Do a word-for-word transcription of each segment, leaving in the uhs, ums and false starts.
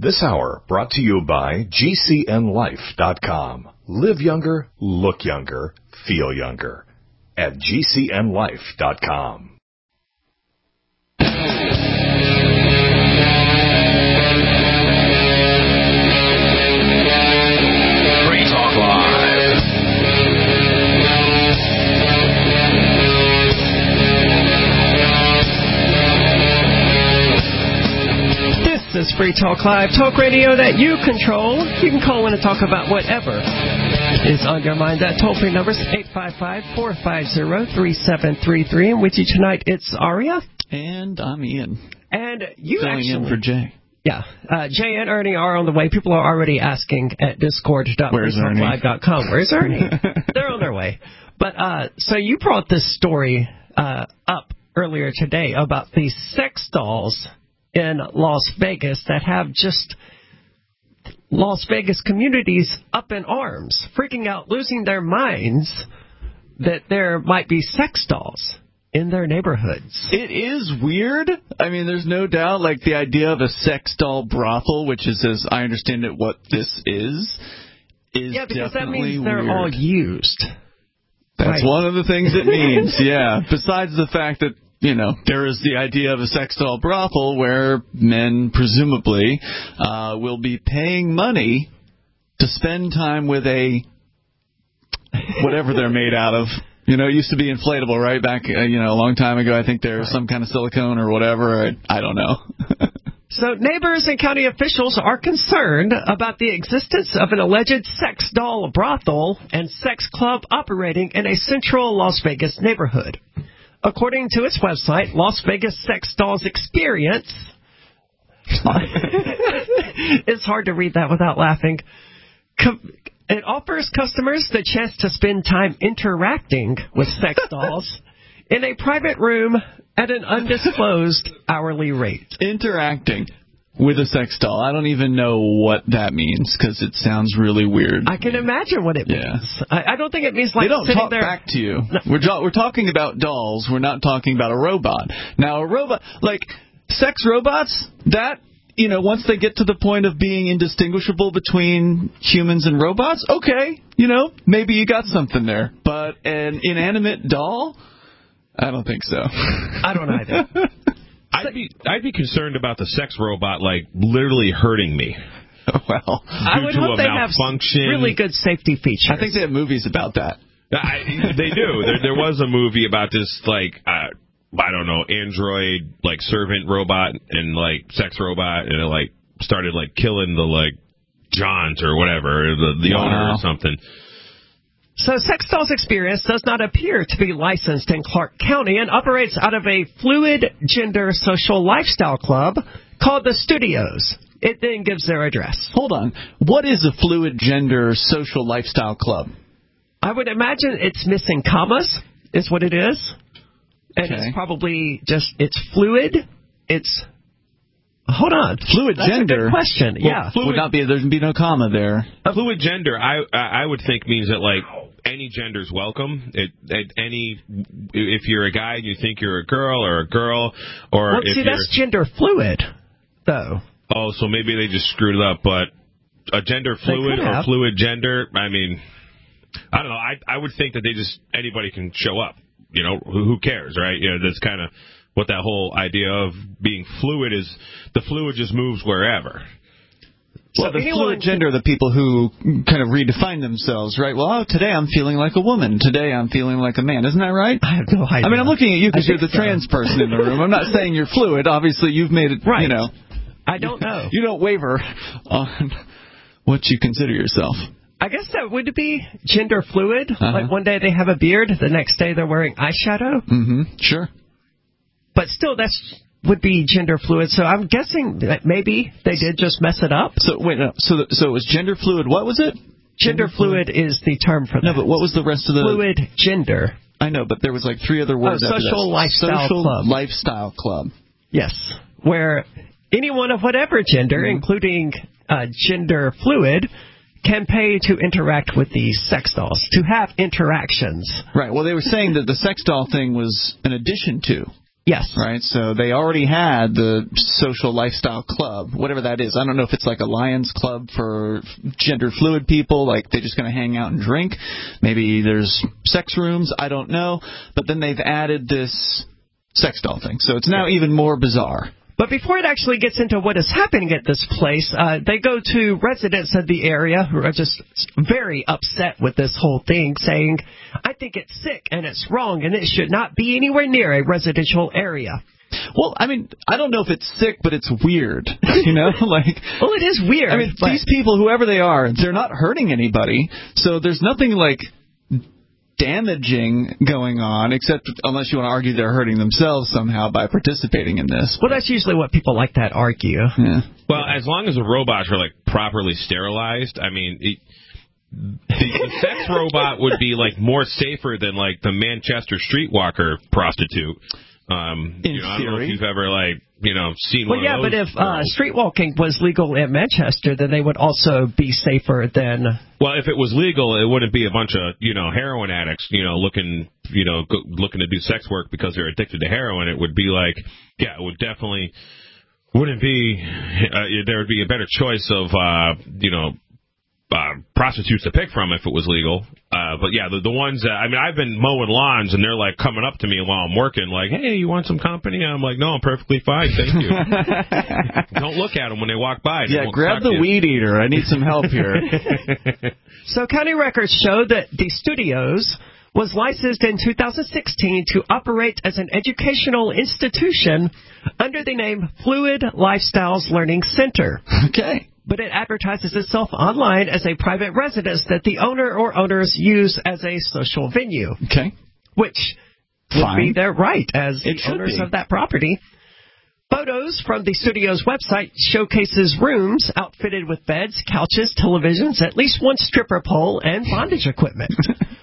This hour brought to you by G C N life dot com. Live younger, look younger, feel younger at G C N life dot com. Free Talk Live. This is Free Talk Live, talk radio that you control. You can call in and talk about whatever is on your mind. That toll-free number is eight five five, four five zero, three seven three three. And with you tonight, it's Aria. And I'm Ian. And you Filling actually... in for Jay. Yeah. Uh, Jay and Ernie are on the way. People are already asking at discord dot free talk live dot com. Where's Ernie? They're on their way. But, uh, so you brought this story uh, up earlier today about these sex dolls in Las Vegas that have just Las Vegas communities up in arms, freaking out, losing their minds that there might be sex dolls in their neighborhoods. It is weird. I mean, there's no doubt, like, the idea of a sex doll brothel, which is, as I understand it, what this is, is yeah, because definitely that means they're weird. all used. That's right. one of the things it means, yeah. Besides the fact that, you know, there is the idea of a sex doll brothel where men, presumably, uh, will be paying money to spend time with a whatever they're made out of. You know, it used to be inflatable, right? Back, uh, you know, a long time ago. I think there's some kind of silicone or whatever. I, I don't know. So neighbors and county officials are concerned about the existence of an alleged sex doll brothel and sex club operating in a central Las Vegas neighborhood. According to its website, Las Vegas Sex Dolls Experience, it's hard to read that without laughing. It offers customers the chance to spend time interacting with sex dolls in a private room at an undisclosed hourly rate. Interacting with a sex doll. I don't even know what that means because it sounds really weird. I can imagine what it yeah. means. I, I don't think it means like they don't sitting talk there. back to you. No. We're we're talking about dolls. We're not talking about a robot. Now, a robot, like sex robots, that, you know, once they get to the point of being indistinguishable between humans and robots, okay, you know, maybe you got something there. But an inanimate doll, I don't think so. I don't either. I'd be I'd be concerned about the sex robot, like, literally hurting me. Well, I would hope they have really good safety features. I think they have movies about that. I, they do. There, there was a movie about this, like, uh, I don't know, android, like, servant robot and, like, sex robot, and it, like, started, like, killing the, like, Johns or whatever, the, the wow. owner or something. So Sex Dolls Experience does not appear to be licensed in Clark County and operates out of a fluid gender social lifestyle club called The Studios. It then gives their address. Hold on. What is a fluid gender social lifestyle club? I would imagine it's missing commas is what it is. And okay. it's probably just, it's fluid. It's, hold on. Fluid That's gender? A good question, well, yeah. Fluid, would not be, there'd be no comma there. Fluid gender, I I would think means that, like, any gender's welcome. It, it, any, if you're a guy and you think you're a girl, or a girl, or well, if see, you're... that's gender fluid, though. Oh, so maybe they just screwed it up, but a gender fluid or fluid gender, I mean, I don't know. I I would think that they just, anybody can show up. You know, who, who cares, right? You know, that's kind of what that whole idea of being fluid is. The fluid just moves wherever. Well, so the fluid gender are the people who kind of redefine themselves, right? Well, oh, today I'm feeling like a woman. Today I'm feeling like a man. Isn't that right? I have no idea. I mean, I'm looking at you because you're the so. trans person in the room. I'm not saying you're fluid. Obviously, you've made it, right. you know. I don't know. You don't waver on what you consider yourself. I guess that would be gender fluid. Uh-huh. Like one day they have a beard, the next day they're wearing eyeshadow. Mm-hmm. Sure. But still, that's would be gender fluid. So I'm guessing that maybe they did just mess it up. So wait, no. So the, so it was gender fluid. What was it? Gender, gender fluid, fluid is the term for that. No, but what was the rest of the fluid gender? I know, but there was like three other words. Oh, after social that. lifestyle social club. lifestyle club. Yes, where anyone of whatever gender, mm-hmm. including uh, gender fluid, can pay to interact with these sex dolls, to have interactions. Right. Well, they were saying that the sex doll thing was an addition to Yes. Right? So they already had the social lifestyle club, whatever that is. I don't know if it's like a Lions Club for gender fluid people, like they're just going to hang out and drink. Maybe there's sex rooms. I don't know. But then they've added this sex doll thing. So it's now even more bizarre. But before it actually gets into what is happening at this place, uh, they go to residents of the area who are just very upset with this whole thing, saying, I think it's sick and it's wrong and it should not be anywhere near a residential area. Well, I mean, I don't know if it's sick, but it's weird, you know? like, Well, it is weird. I mean, but... these people, whoever they are, they're not hurting anybody, so there's nothing, like, damaging going on, except unless you want to argue they're hurting themselves somehow by participating in this. Well, that's usually what people like that argue. Yeah. Well, as long as the robots are, like, properly sterilized, I mean, it, the, the sex robot would be, like, more safer than, like, the Manchester streetwalker prostitute. Um, in you know, I theory. don't know if you've ever, like, you know, seen well, one yeah, of those. but if uh, street walking was legal in Manchester, then they would also be safer than... Well, if it was legal, it wouldn't be a bunch of, you know, heroin addicts, you know, looking, you know, go, looking to do sex work because they're addicted to heroin. It would be like, yeah, it would definitely, wouldn't be, uh, there would be a better choice of, uh, you know, uh, prostitutes to pick from if it was legal. Uh, but yeah, the, the ones that, I mean, I've been mowing lawns and they're like coming up to me while I'm working, like, hey, you want some company? And I'm like, no, I'm perfectly fine, thank you. Don't look at them when they walk by. They Yeah, won't grab suck the you. weed eater. I need some help here. So county records show that the studios was licensed in two thousand sixteen to operate as an educational institution under the name Fluid Lifestyles Learning Center. Okay. But it advertises itself online as a private residence that the owner or owners use as a social venue. Okay. Which would Fine. be their right as It the should owners be. of that property. Photos from the studio's website showcases rooms outfitted with beds, couches, televisions, at least one stripper pole, and bondage equipment.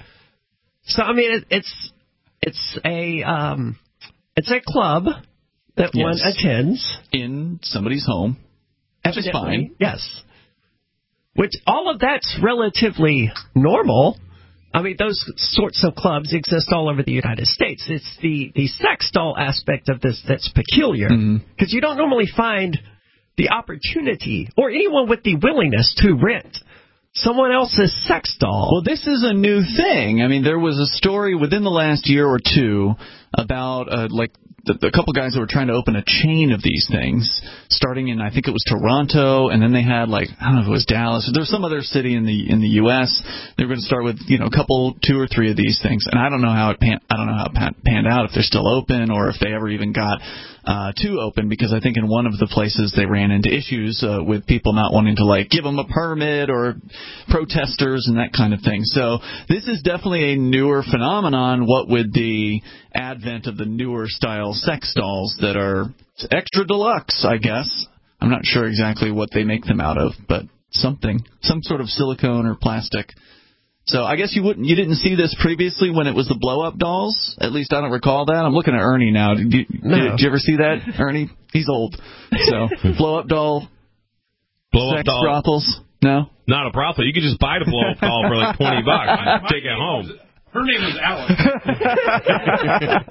So, I mean, it, it's it's a um, it's a club that Yes. one attends. In somebody's home. Which is Evidently, fine. yes. Which, all of that's relatively normal. I mean, those sorts of clubs exist all over the United States. It's the, the sex doll aspect of this that's peculiar. Because Mm-hmm. you don't normally find the opportunity or anyone with the willingness to rent someone else's sex doll. Well, this is a new thing. I mean, there was a story within the last year or two about, uh, like, the, the couple guys that were trying to open a chain of these things, starting in, I think it was Toronto, and then they had, like, I don't know if it was Dallas, or there was some other city in the in the U S They were going to start with, you know, a couple, two or three of these things, and I don't know how it pan, I don't know how it pan, panned out, if they're still open or if they ever even got uh, to open, because I think in one of the places they ran into issues uh, with people not wanting to, like, give them a permit or protesters and that kind of thing. So this is definitely a newer phenomenon, what with the advent of the newer style sex dolls that are extra deluxe, I guess. I'm not sure exactly what they make them out of, but something, some sort of silicone or plastic. So I guess you wouldn't, you didn't see this previously when it was the blow-up dolls. At least I don't recall that. I'm looking at Ernie now. Did you, No. did, did you ever see that, Ernie? He's old. So blow-up doll, Blow up sex doll. brothels. No. Not a brothel. You could just buy the blow up doll for like twenty bucks and take it home. Her name was Alex.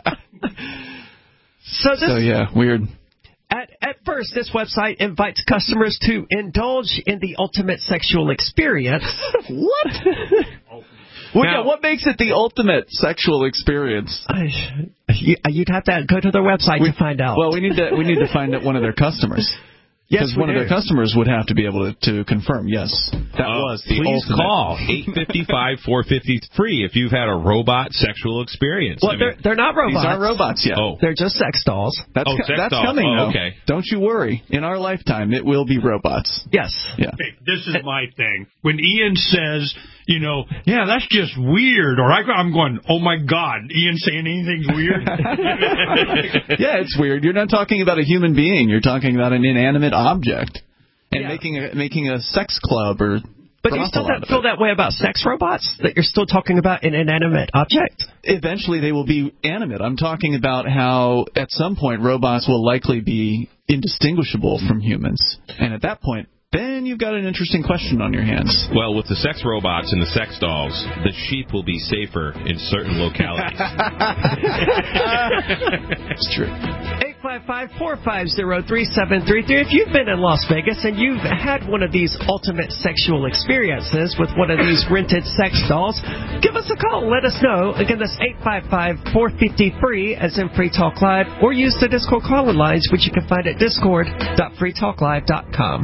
So this So yeah, weird. At, at first, this website invites customers to indulge in the ultimate sexual experience. What? Well, Now- yeah, what makes it the ultimate sexual experience? I, you, you'd have to go to their website to find out. Well, we need to we need to find out one of their customers. yes, Because we one of do. their customers would have to be able to, to confirm, yes, that Uh, was the please ultimate. call eight five five, four five zero free if you've had a robot sexual experience. Well, I mean, they're, they're not robots. These aren't robots yet. oh, They're just sex dolls. That's, Oh, co- sex that's doll. coming, Oh, though. okay. Don't you worry. In our lifetime, it will be robots. Yes. Yeah. Hey, this is my thing. When Ian says, you know, yeah, that's just weird, or I, I'm going, oh my God, Ian saying anything's weird? Yeah, it's weird. You're not talking about a human being. You're talking about an inanimate object. And Yeah. making a making a sex club or But you still brothel out don't of feel it. that way about sex robots? That you're still talking about an inanimate object? Eventually they will be animate. I'm talking about how at some point robots will likely be indistinguishable from humans. And at that point, then then you've got an interesting question on your hands. Well, with the sex robots and the sex dolls, the sheep will be safer in certain localities. It's true. eight five five, four five zero, three seven three three. If you've been in Las Vegas and you've had one of these ultimate sexual experiences with one of these rented sex dolls, give us a call. Let us know. Again, that's eight five five, four five zero, free, as in Free Talk Live, or use the Discord call-in lines, which you can find at discord dot free talk live dot com.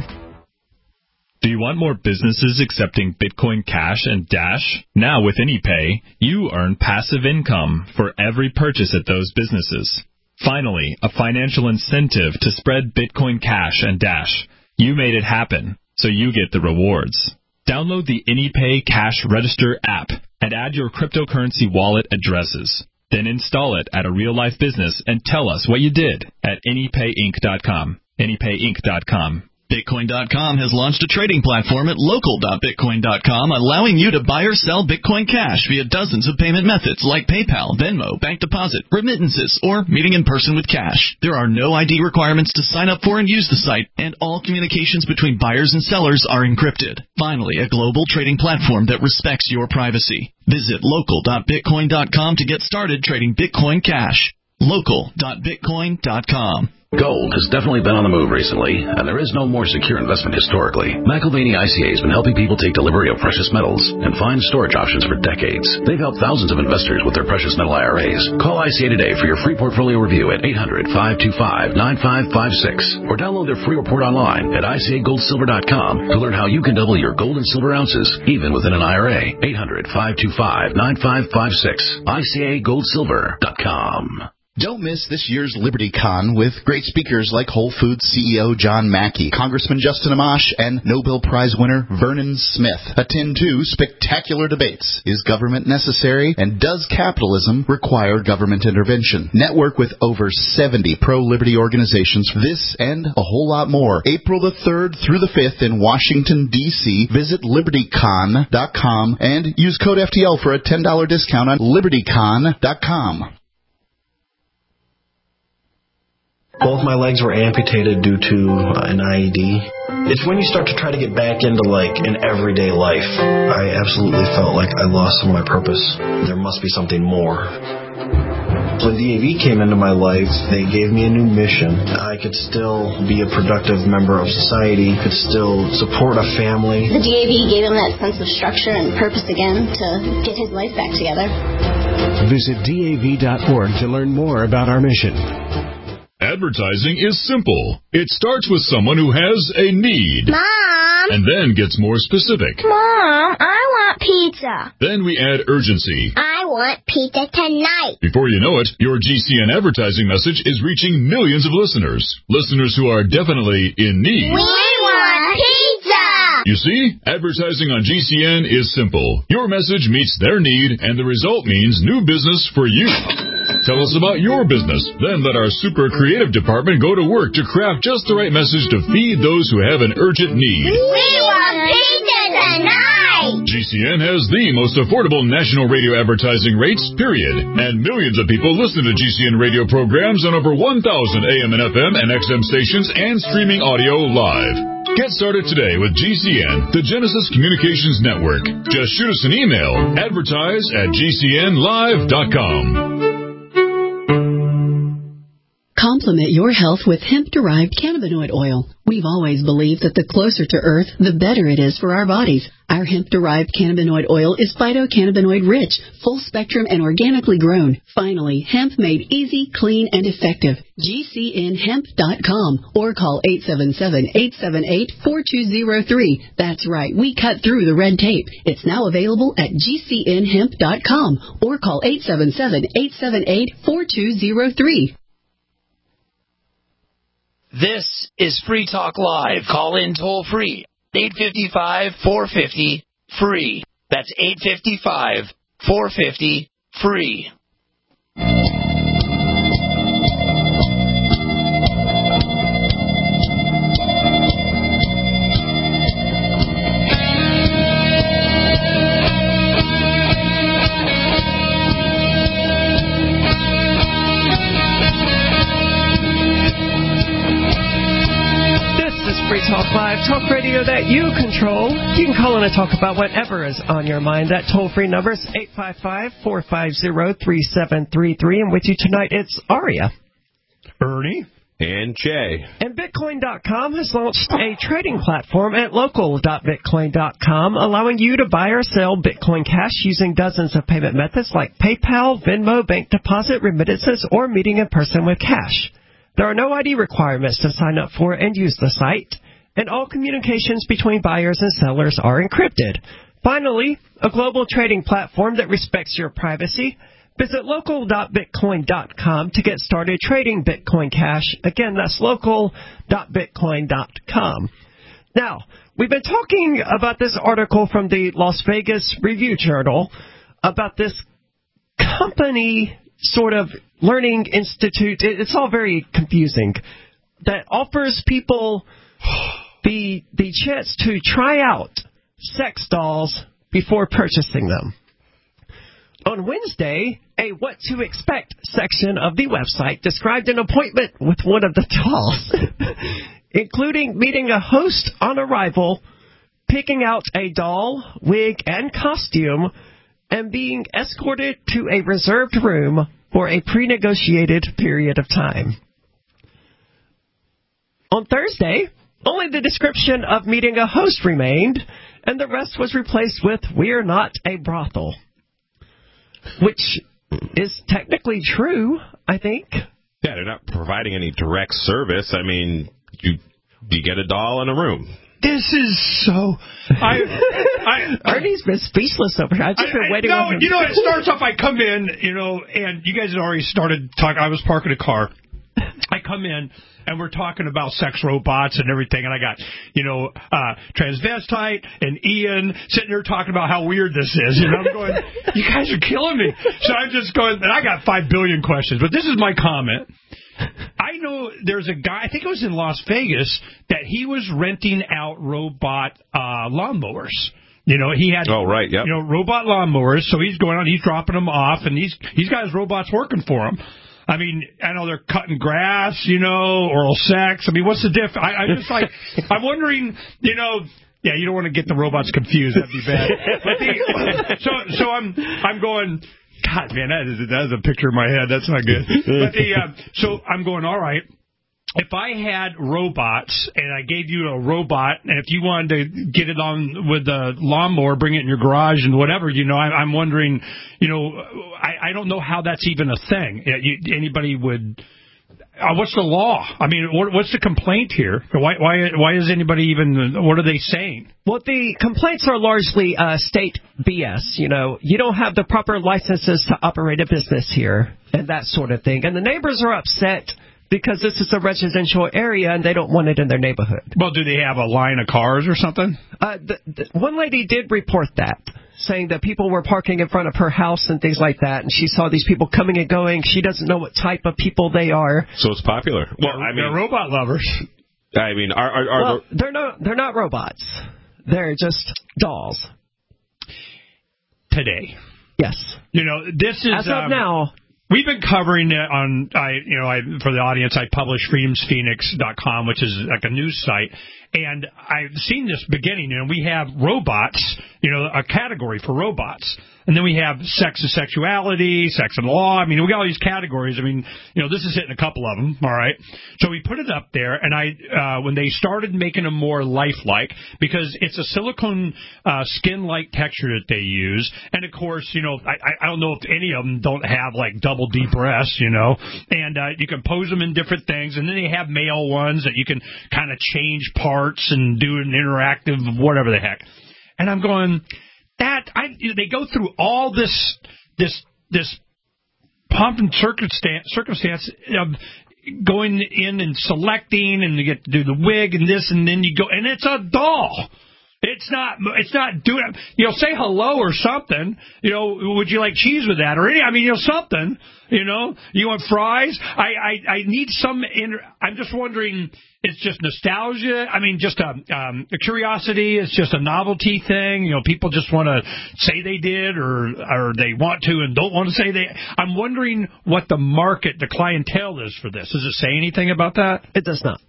Do you want more businesses accepting Bitcoin Cash and Dash? Now with AnyPay, you earn passive income for every purchase at those businesses. Finally, a financial incentive to spread Bitcoin Cash and Dash. You made it happen, so you get the rewards. Download the AnyPay Cash Register app and add your cryptocurrency wallet addresses. Then install it at a real-life business and tell us what you did at any pay inc dot com. any pay inc dot com. Bitcoin dot com has launched a trading platform at local dot bitcoin dot com, allowing you to buy or sell Bitcoin Cash via dozens of payment methods like PayPal, Venmo, bank deposit, remittances, or meeting in person with cash. There are no I D requirements to sign up for and use the site, and all communications between buyers and sellers are encrypted. Finally, a global trading platform that respects your privacy. Visit local dot bitcoin dot com to get started trading Bitcoin Cash. local dot bitcoin dot com. Gold has definitely been on the move recently, and there is no more secure investment historically. McElvaney I C A has been helping people take delivery of precious metals and find storage options for decades. They've helped thousands of investors with their precious metal I R As. Call I C A today for your free portfolio review at eight hundred, five two five, nine five five six or download their free report online at I C A gold silver dot com to learn how you can double your gold and silver ounces even within an I R A. eight hundred, five two five, nine five five six. I C A gold silver dot com. Don't miss this year's LibertyCon with great speakers like Whole Foods C E O John Mackey, Congressman Justin Amash, and Nobel Prize winner Vernon Smith. Attend two spectacular debates. Is government necessary? And does capitalism require government intervention? Network with over seventy pro-liberty organizations. This and a whole lot more. April the third through the fifth in Washington, D C Visit liberty con dot com and use code F T L for a ten dollars discount on liberty con dot com. Both my legs were amputated due to an I E D. It's when you start to try to get back into, like, an everyday life. I absolutely felt like I lost some of my purpose. There must be something more. When D A V came into my life, they gave me a new mission. I could still be a productive member of society, could still support a family. The D A V gave him that sense of structure and purpose again to get his life back together. Visit D A V dot org to learn more about our mission. Advertising is simple. It starts with someone who has a need. Mom! And then gets more specific. Mom, I want pizza. Then we add urgency. I want pizza tonight. Before you know it, your G C N advertising message is reaching millions of listeners. Listeners who are definitely in need. We want pizza! You see, advertising on G C N is simple. Your message meets their need, and the result means new business for you. Tell us about your business. Then let our super creative department go to work to craft just the right message to feed those who have an urgent need. We want pizza tonight! G C N has the most affordable national radio advertising rates, period. And millions of people listen to G C N radio programs on over one thousand A M and F M and X M stations and streaming audio live. Get started today with G C N, the Genesis Communications Network. Just shoot us an email. Advertise at G C N live dot com. Complement your health with hemp-derived cannabinoid oil. We've always believed that the closer to Earth, the better it is for our bodies. Our hemp-derived cannabinoid oil is phytocannabinoid-rich, full-spectrum, and organically grown. Finally, hemp made easy, clean, and effective. G C N hemp dot com or call eight seven seven, eight seven eight, four two zero three. That's right, we cut through the red tape. It's now available at G C N hemp dot com or call eight seven seven, eight seven eight, four two zero three. This is Free Talk Live. Call in toll free. eight five five, four five zero, free. That's eight five five, four five zero, free. Talk Live, Talk Radio radio that you control. You can call in and talk about whatever is on your mind. That toll-free number is eight five five, four five zero, three seven three three. And with you tonight, it's Aria. Ernie. And Jay. And Bitcoin dot com has launched a trading platform at local dot bitcoin dot com, allowing you to buy or sell Bitcoin Cash using dozens of payment methods like PayPal, Venmo, bank deposit, remittances, or meeting in person with cash. There are no I D requirements to sign up for and use the site, and all communications between buyers and sellers are encrypted. Finally, a global trading platform that respects your privacy. Visit local dot bitcoin dot com to get started trading Bitcoin Cash. Again, that's local dot bitcoin dot com. Now, we've been talking about this article from the Las Vegas Review-Journal about this company sort of learning institute. It's all very confusing. That offers people the the chance to try out sex dolls before purchasing them. On Wednesday, a What to Expect section of the website described an appointment with one of the dolls, including meeting a host on arrival, picking out a doll, wig, and costume, and being escorted to a reserved room for a pre-negotiated period of time. On Thursday, only the description of meeting a host remained, and the rest was replaced with, "We're not a brothel." Which is technically true, I think. Yeah, they're not providing any direct service. I mean, you you get a doll in a room. This is so... I, I, Ernie's been speechless over here. I've just been I, waiting no, on him. You know, it starts off, I come in, you know, and you guys had already started talking. I was parking a car. I come in, and we're talking about sex robots and everything, and I got, you know, uh, transvestite and Ian sitting there talking about how weird this is, and I'm going, you guys are killing me. So I'm just going, and I got five billion questions, but this is my comment. I know there's a guy, I think it was in Las Vegas, that he was renting out robot uh, lawnmowers. You know, he had, oh, right, yep. you know, robot lawnmowers, so he's going on, he's dropping them off, and he's he's got his robots working for him. I mean, I know they're cutting grass, you know, oral sex. I mean, what's the difference? I, I'm just like, I'm wondering, you know, yeah, you don't want to get the robots confused. That'd be bad. But the, so, so I'm, I'm going, God, man, that is, that is a picture in my head. That's not good. But the, uh, so I'm going, all right. If I had robots and I gave you a robot, and if you wanted to get it on with the lawnmower, bring it in your garage and whatever, you know, I, I'm wondering, you know, I, I don't know how that's even a thing. You, anybody would, uh, what's the law? I mean, what, what's the complaint here? Why, why, why is anybody even, what are they saying? Well, the complaints are largely uh, state B S. You know, you don't have the proper licenses to operate a business here and that sort of thing. And the neighbors are upset because this is a residential area and they don't want it in their neighborhood. Well, do they have a line of cars or something? Uh, the, the, one lady did report that, saying that people were parking in front of her house and things like that, and she saw these people coming and going. She doesn't know what type of people they are. So it's popular. Well, they're, I mean, they're robot lovers. I mean, are, are, are well, they're not they're not robots. They're just dolls. Today. Yes. You know, this is as of um, now. We've been covering it on, I, you know, I, for the audience, I publish freedoms phoenix dot com, which is like a news site. And I've seen this beginning, you know, we have robots, you know, a category for robots. And then we have sex and sexuality, sex and law. I mean, we got all these categories. I mean, you know, this is hitting a couple of them, all right? So we put it up there, and I, uh, when they started making them more lifelike, because it's a silicone uh, skin-like texture that they use. And, of course, you know, I, I don't know if any of them don't have, like, double D breasts, you know. And uh, you can pose them in different things. And then they have male ones that you can kind of change parts and do an interactive whatever the heck. And I'm going... That I, you know, they go through all this, this, this pomp and circumstance, circumstance of going in and selecting, and you get to do the wig and this, and then you go, and it's a doll. It's not. It's not doing. You know, say hello or something. You know, would you like cheese with that or any? I mean, you know, something. You know, you want fries? I, I, I need some. Inter- I'm just wondering. It's just nostalgia. I mean, just a, um, a curiosity. It's just a novelty thing. You know, people just want to say they did, or or they want to and don't want to say they. I'm wondering what the market, the clientele is for this. Does it say anything about that? It does not.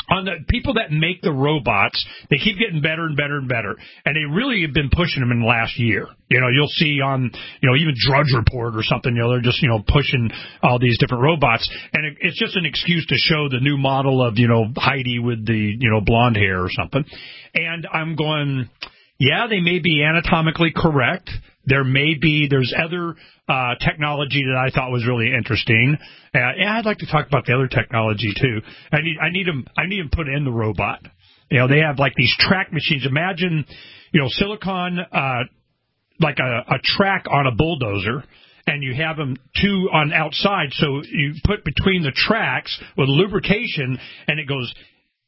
on the people that make the robots, they keep getting better and better and better. And they really have been pushing them in the last year. You know, you'll see on, you know, even Drudge Report or something, you know, they're just, you know, pushing all these different robots. And it, it's just an excuse to show the new model of, you know, Heidi with the, you know, blonde hair or something. And I'm going, yeah, they may be anatomically correct. There may be, there's other uh, technology that I thought was really interesting. Uh, and I'd like to talk about the other technology too. I need, I need them, I need them put in the robot. You know, they have like these track machines. Imagine, you know, silicon, uh, like a, a track on a bulldozer, and you have them two on outside. So you put between the tracks with lubrication, and it goes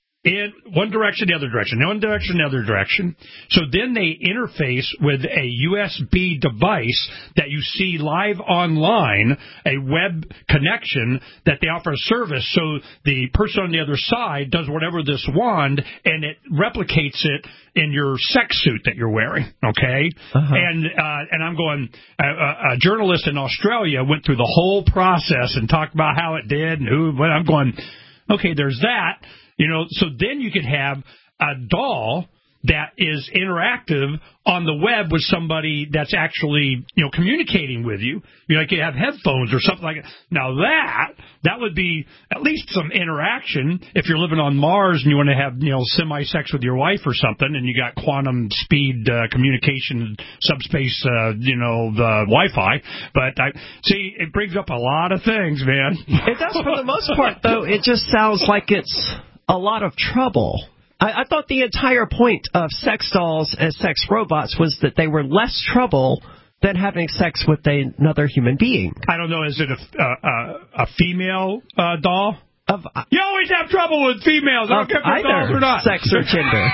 in one direction, the other direction, one direction, the other direction. So then they interface with a U S B device that you see live online, a web connection that they offer a service. So the person on the other side does whatever this wand, and it replicates it in your sex suit that you're wearing, okay? Uh-huh. And uh, and I'm going, a, a journalist in Australia went through the whole process and talked about how it did and who. Well, I'm going, okay, there's that. You know, so then you could have a doll that is interactive on the web with somebody that's actually, you know, communicating with you. You know, like you have headphones or something like that. Now that, that would be at least some interaction if you're living on Mars and you want to have, you know, semi-sex with your wife or something, and you got quantum speed uh, communication, subspace, uh, you know, the Wi-Fi. But I see, it brings up a lot of things, man. It does for the most part, though. It just sounds like it's a lot of trouble. I, I thought the entire point of sex dolls and sex robots was that they were less trouble than having sex with a, another human being. I don't know. Is it a, a, a female uh, doll? Of, uh, you always have trouble with females. I don't care if they're dolls or not. Sex or gender.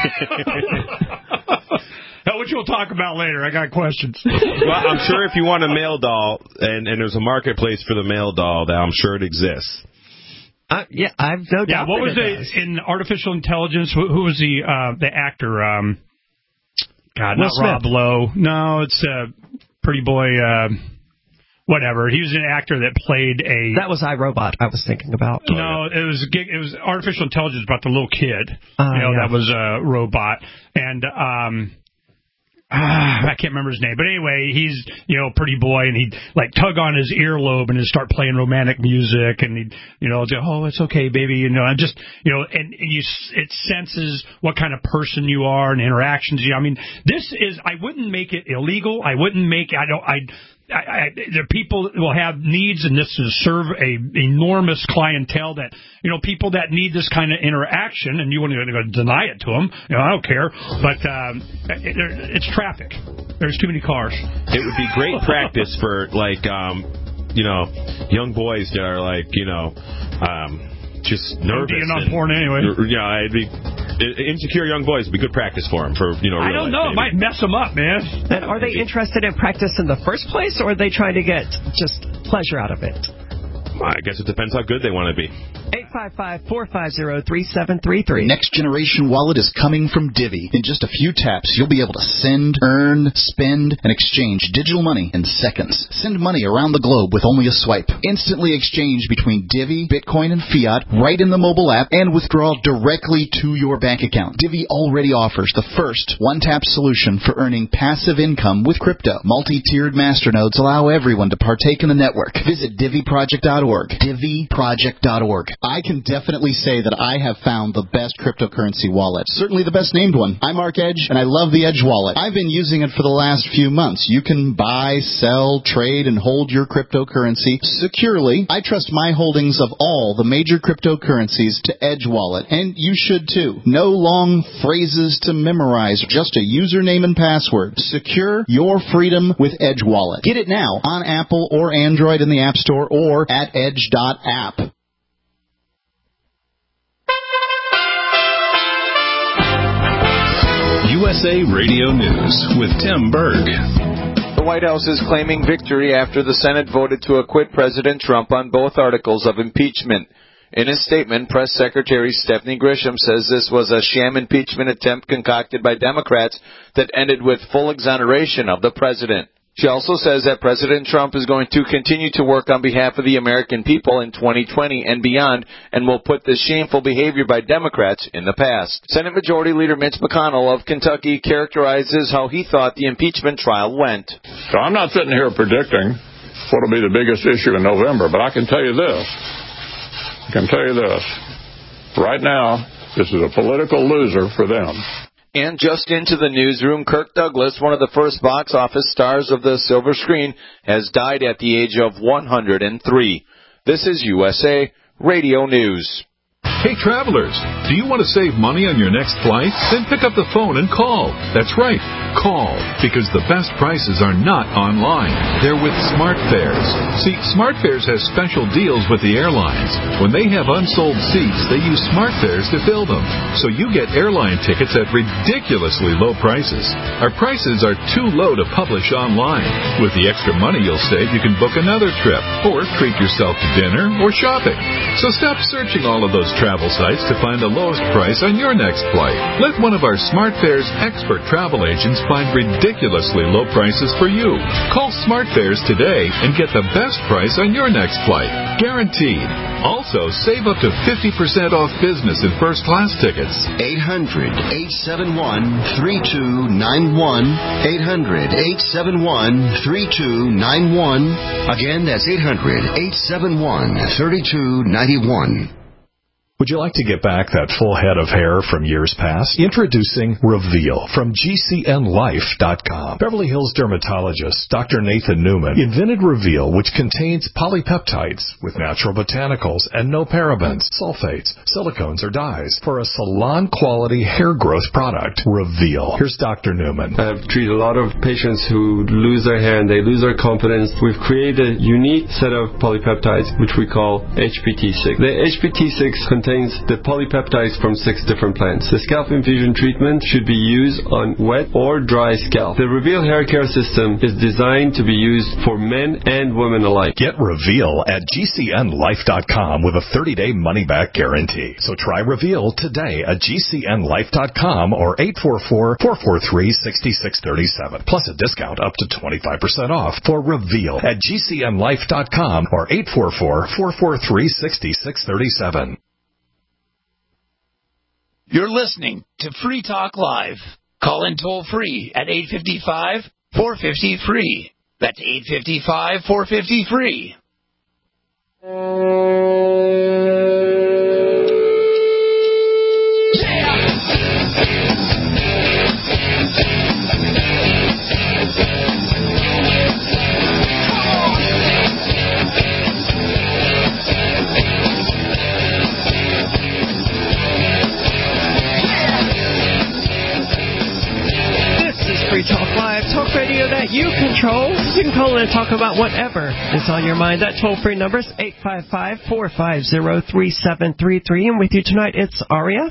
Which we'll talk about later. I got questions. Well, I'm sure if you want a male doll, and, and there's a marketplace for the male doll, that I'm sure it exists. Uh, yeah, I've no doubt. Yeah, what was it in artificial intelligence? Who, who was the uh, the actor? Um, God, Will not Smith. Rob Lowe. No, it's uh, Pretty Boy. Uh, whatever. He was an actor that played a. That was iRobot. I was thinking about. No, it was it was artificial intelligence about the little kid. Uh, you know, yeah. that was a robot, and um. Ah, I can't remember his name, but anyway, he's, you know, Pretty Boy, and he'd like tug on his earlobe and he'd start playing romantic music, and he'd, you know, say, oh, it's okay, baby, you know, and just, you know, and, and you, it senses what kind of person you are and interactions you. I mean, this is, I wouldn't make it illegal. I wouldn't make, I don't, I. I, I, the people will have needs, and this is serve a enormous clientele that, you know, people that need this kind of interaction, and you want to go deny it to them. You know, I don't care, but um, it, it's traffic. There's too many cars. It would be great practice for, like, um, you know, young boys that are like, you know, um, just nervous. Being on porn anyway. Yeah, it'd be insecure young boys would be good practice for them. For you know, real I don't life, know. It might mess them up, man. And are they interested in practice in the first place, or are they trying to get just pleasure out of it? I guess it depends how good they want to be. eight five five, four five zero, three seven three three. Next Generation Wallet is coming from Divvy. In just a few taps, you'll be able to send, earn, spend, and exchange digital money in seconds. Send money around the globe with only a swipe. Instantly exchange between Divvy, Bitcoin, and fiat right in the mobile app, and withdraw directly to your bank account. Divvy already offers the first one-tap solution for earning passive income with crypto. Multi-tiered masternodes allow everyone to partake in the network. Visit Divvy Project dot org. Divvy Project dot org. I can definitely say that I have found the best cryptocurrency wallet. Certainly the best named one. I'm Mark Edge, and I love the Edge wallet. I've been using it for the last few months. You can buy, sell, trade, and hold your cryptocurrency securely. I trust my holdings of all the major cryptocurrencies to Edge Wallet, and you should too. No long phrases to memorize, just a username and password. Secure your freedom with Edge Wallet. Get it now on Apple or Android in the App Store or at edge dot app. U S A Radio News with Tim Berg. The White House is claiming victory after the Senate voted to acquit President Trump on both articles of impeachment. In his statement, Press Secretary Stephanie Grisham says this was a sham impeachment attempt concocted by Democrats that ended with full exoneration of the president. She also says that President Trump is going to continue to work on behalf of the American people in twenty twenty and beyond and will put this shameful behavior by Democrats in the past. Senate Majority Leader Mitch McConnell of Kentucky characterizes how he thought the impeachment trial went. So I'm not sitting here predicting what will be the biggest issue in November, but I can tell you this. I can tell you this. Right now, this is a political loser for them. And just into the newsroom, Kirk Douglas, one of the first box office stars of the silver screen, has died at the age of one hundred three. This is U S A Radio News. Hey, travelers, do you want to save money on your next flight? Then pick up the phone and call. That's right, call, because the best prices are not online. They're with SmartFares. See, SmartFares has special deals with the airlines. When they have unsold seats, they use SmartFares to fill them. So you get airline tickets at ridiculously low prices. Our prices are too low to publish online. With the extra money you'll save, you can book another trip, or treat yourself to dinner or shopping. So stop searching all of those travel sites to find the lowest price on your next flight. Let one of our SmartFares expert travel agents find ridiculously low prices for you. Call SmartFares today and get the best price on your next flight. Guaranteed. Also, save up to fifty percent off business and first class tickets. eight hundred, eight seven one, three two nine one. eight hundred, eight seven one, three two nine one. Again, that's eight hundred, eight seven one, three two nine one. Would you like to get back that full head of hair from years past? Introducing Reveal from G C N life dot com. Beverly Hills dermatologist Doctor Nathan Newman invented Reveal, which contains polypeptides with natural botanicals and no parabens, sulfates, silicones, or dyes for a salon-quality hair growth product. Reveal. Here's Doctor Newman. I've treated a lot of patients who lose their hair and they lose their confidence. We've created a unique set of polypeptides, which we call H P T six. The H P T six contains contains the polypeptides from six different plants. The scalp infusion treatment should be used on wet or dry scalp. The Reveal hair care system is designed to be used for men and women alike. Get Reveal at G C N life dot com with a thirty-day money-back guarantee. So try Reveal today at G C N life dot com or eight four four, four four three, six six three seven. Plus a discount up to twenty-five percent off for Reveal at G C N life dot com or eight four four, four four three, six six three seven. You're listening to Free Talk Live. Call in toll free at eight five five, four five zero, free. That's eight five five, four five zero, free. Free Talk Live, talk radio that you control. You can call in and talk about whatever is on your mind. That toll-free number is eight five five, four five zero, three seven three three. And with you tonight, it's Aria,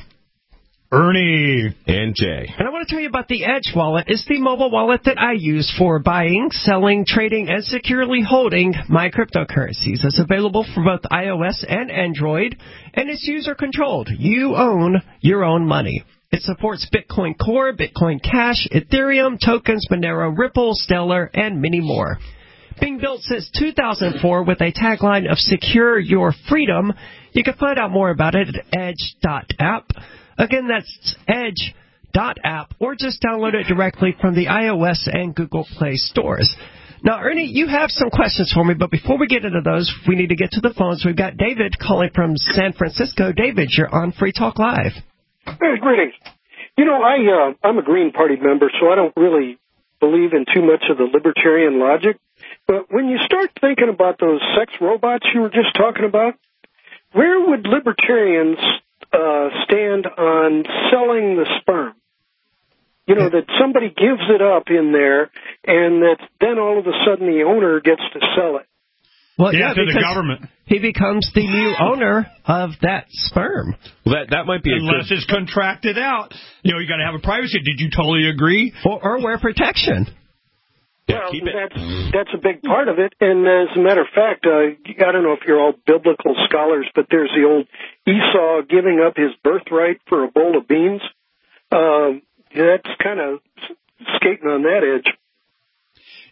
Ernie, and Jay. And I want to tell you about the Edge wallet. It's the mobile wallet that I use for buying, selling, trading, and securely holding my cryptocurrencies. It's available for both iOS and Android, and it's user-controlled. You own your own money. It supports Bitcoin Core, Bitcoin Cash, Ethereum, tokens, Monero, Ripple, Stellar, and many more. Being built since two thousand four with a tagline of Secure Your Freedom, you can find out more about it at edge dot app. Again, that's edge dot app, or just download it directly from the iOS and Google Play stores. Now, Ernie, you have some questions for me, but before we get into those, we need to get to the phones. We've got David calling from San Francisco. David, you're on Free Talk Live. Hey, greetings. You know, I, uh, I'm a Green Party member, so I don't really believe in too much of the libertarian logic. But when you start thinking about those sex robots you were just talking about, where would libertarians uh, stand on selling the sperm? You know, that somebody gives it up in there, and that then all of a sudden the owner gets to sell it. Well, yeah, yeah, to the because government. He becomes the new owner of that sperm. Well, that that might be unless a good... it's contracted out. You know, you got to have a privacy. Did you totally agree? Or, or wear protection. Yeah, well, that's that's a big part of it. And as a matter of fact, uh, I don't know if you're all biblical scholars, but there's the old Esau giving up his birthright for a bowl of beans. Um, that's kind of skating on that edge.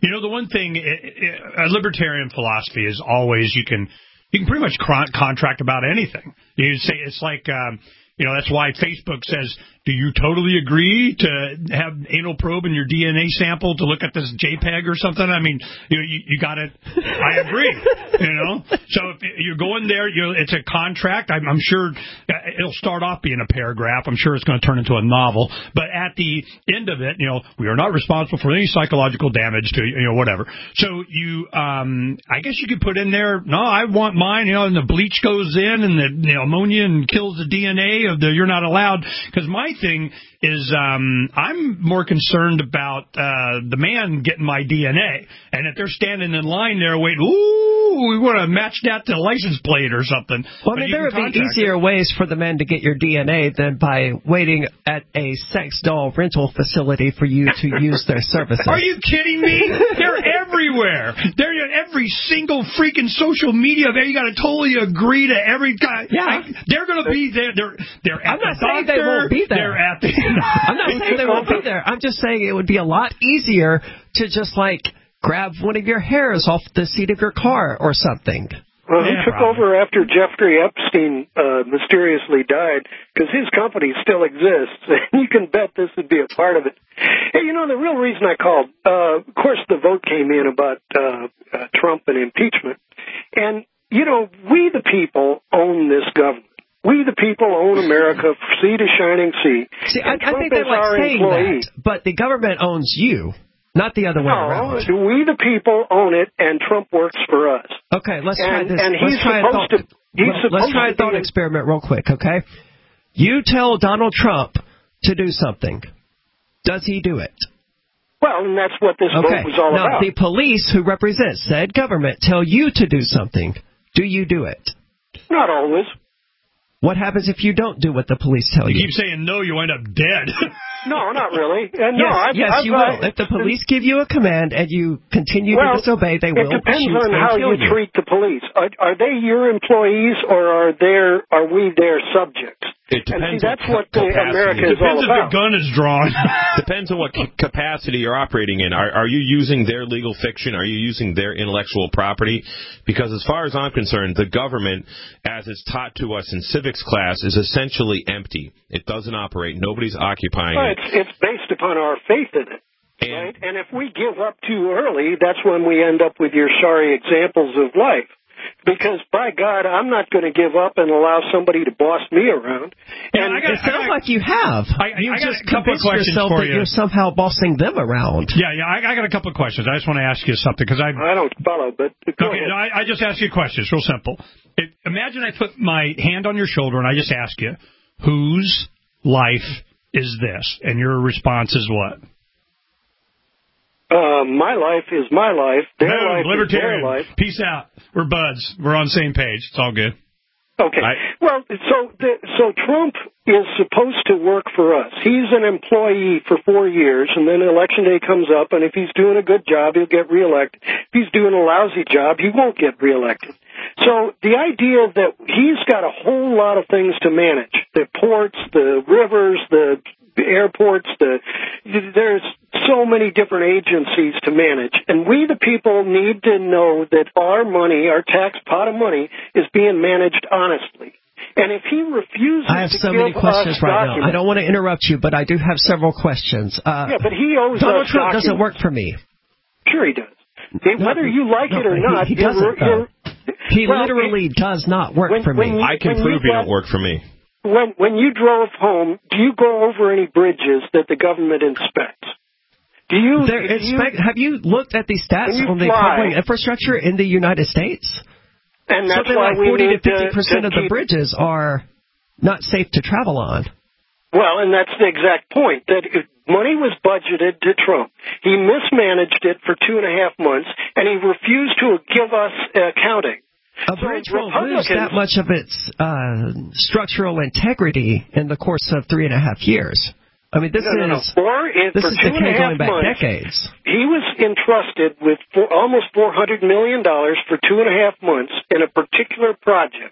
You know, the one thing, it, it, a libertarian philosophy is always you can you can pretty much con- contract about anything. You say it's like, um, you know, that's why Facebook says, do you totally agree to have anal probe in your D N A sample to look at this JPEG or something? I mean, you you, you got it. I agree. You know, so if you're going there, you know, it's a contract. I'm, I'm sure it'll start off being a paragraph. I'm sure it's going to turn into a novel. But at the end of it, you know, we are not responsible for any psychological damage to you know whatever. So you, um, I guess you could put in there, no, I want mine. You know, and the bleach goes in and the you know, ammonia and kills the D N A of the you're not allowed. Because my thing is um, I'm more concerned about uh, the man getting my D N A. And if they're standing in line there waiting, ooh, we want to match that to a license plate or something. Well, I mean, there would be easier it. ways for the men to get your D N A than by waiting at a sex doll rental facility for you to use their services. Are you kidding me? They're everywhere. They're in every single freaking social media. There, you got to totally agree to every guy. Yeah. I, they're going to be there. They're, they're at I'm not the saying doctor. they won't be there. They're at the... I'm not saying they won't be there. I'm just saying it would be a lot easier to just, like, grab one of your hairs off the seat of your car or something. Well, he yeah, took probably. over after Jeffrey Epstein uh, mysteriously died, because his company still exists. You can bet this would be a part of it. Hey, you know, the real reason I called, uh, of course, the vote came in about uh, uh, Trump and impeachment. And, you know, we the people own this government. We the people own America, sea to shining sea. See, I, I think they like saying employee. that, but the government owns you. Not the other way no, around. We the people own it, and Trump works for us. Okay, let's and, try this. And he's let's try supposed a thought, to. He's let's supposed try a thought to experiment real quick, okay? You tell Donald Trump to do something. Does he do it? Well, and that's what this okay. vote was all now, about. The police who represent said government tell you to do something. Do you do it? Not always. What happens if you don't do what the police tell you? You keep saying no, you end up dead. No, not really. Uh, no, yes, I've, yes I've, you will. If the police give you a command and you continue well, to disobey, they will shoot and kill you. It depends on how you, you treat the police. Are, are they your employees, or are there are we their subjects? It depends. And see, that's on what the America is all about. Depends if the gun is drawn. Depends on what capacity you're operating in. Are, are you using their legal fiction? Are you using their intellectual property? Because as far as I'm concerned, the government, as it's taught to us in civics class, is essentially empty. It doesn't operate. Nobody's occupying well, it. It's, it's based upon our faith in it. And, right? And if we give up too early, that's when we end up with your sorry examples of life. Because, by God, I'm not going to give up and allow somebody to boss me around. Yeah, and I got, it sounds like you have. I, you I got just a couple of questions yourself for that you. You're somehow bossing them around. Yeah, yeah. I, I got a couple of questions. I just want to ask you something because I. I don't follow, but go okay. ahead. No, I, I just ask you a question. It's real simple. It, imagine I put my hand on your shoulder and I just ask you, whose life is this? And your response is what? Uh, my life is my life. Their no, life libertarian. is their life. Peace out. We're buds. We're on the same page. It's all good. Okay. I, well, so the, so Trump is supposed to work for us. He's an employee for four years, and then election day comes up, and if he's doing a good job, he'll get reelected. If he's doing a lousy job, he won't get reelected. So the idea that he's got a whole lot of things to manage, the ports, the rivers, the airports, the there's so many different agencies to manage, and we the people need to know that our money, our tax pot of money, is being managed honestly. And if he refuses I have to so give many questions us right now. I don't want to interrupt you, but I do have several questions. Uh, yeah, but he owes Donald us Trump documents. doesn't work for me. Sure he does. No, Whether you like no, it or he, not, he doesn't. you're, you're, he well, literally it, does not work when, for me. When you, I can prove he don't work for me. When when you drove home, do you go over any bridges that the government inspects? Do you, do inspect, you have you looked at the stats on the fly, public infrastructure in the United States? And that's Something why like we forty need to fifty percent to, of to the bridges are not safe to travel on. Well, and that's the exact point, that if money was budgeted to Trump. He mismanaged it for two and a half months, and he refused to give us accounting. A bridge so won't lose that much of its uh, structural integrity in the course of three and a half years. I mean, this no, no, is no. For, it, this for is two and a half going back months, decades. He was entrusted with four, almost four hundred million dollars for two and a half months in a particular project.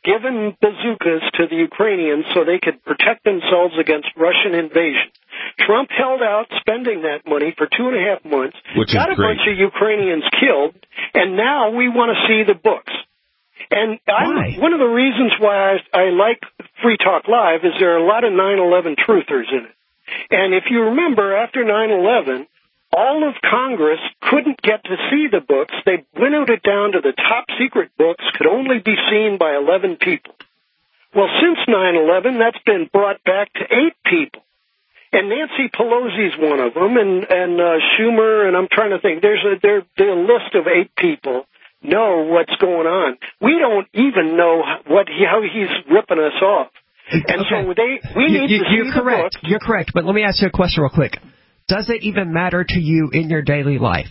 given bazookas to the Ukrainians so they could protect themselves against Russian invasion. Trump held out spending that money for two and a half months, Which got a great. bunch of Ukrainians killed, and now we want to see the books. And I'm, one of the reasons why I, I like Free Talk Live is there are a lot of nine eleven truthers in it. And if you remember, after nine eleven, all of Congress couldn't get to see the books. They winnowed it down to the top secret books, could only be seen by eleven people. Well, since nine eleven, that's been brought back to eight people. And Nancy Pelosi's one of them, and, and uh, Schumer, and I'm trying to think. There's a, there, there's a list of eight people know what's going on. We don't even know what he, how he's ripping us off. And okay. so they, we you, need you, to you're see correct. the books. You're correct, but let me ask you a question real quick. Does it even matter to you in your daily life?